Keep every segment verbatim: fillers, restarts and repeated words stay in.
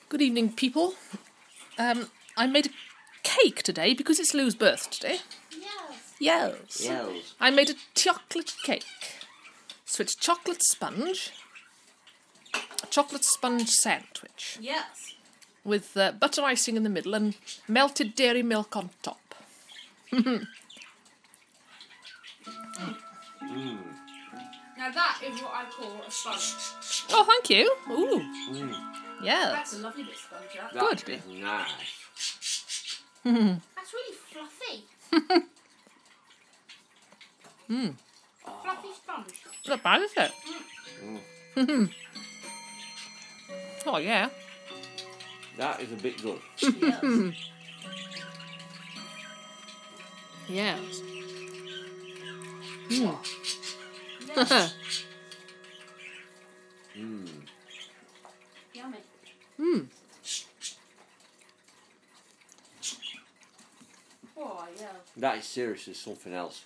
Good evening, people. Um, I made a cake today because it's Lou's birthday. Yes. Yes. Yells. I made a chocolate cake. So it's chocolate sponge, a chocolate sponge sandwich Yes. with uh, butter icing in the middle and melted dairy milk on top. Now that is what I call a sponge. Oh, thank you. Ooh. Mm. Yes. That's a lovely bit of sponge. That. That Good. is nice. That's really fluffy. Mm. Fluffy sponge. Not bad, is it? Mm. Oh, yeah. That is a bit good. Yes. Yes. Yes. Mm. Yummy. Mm. Oh, yeah. That is seriously something else.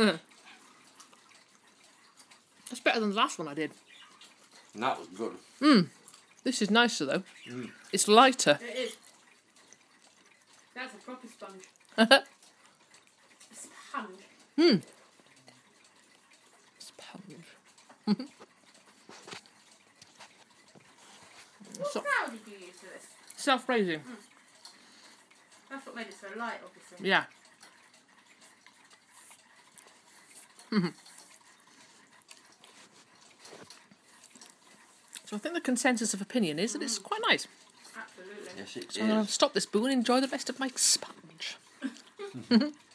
That's better than the last one I did. And that was good. Mm. This is nicer, though. Mm. It's lighter. It is. That's a proper sponge. Mm. A sponge. Sponge. What So- flour did you use for this? Self-raising. That's what made it so light, obviously. Yeah. So I think the consensus of opinion is that it's quite nice. Absolutely. Yes, it So I'm going is. to stop this boo and enjoy the rest of my sponge.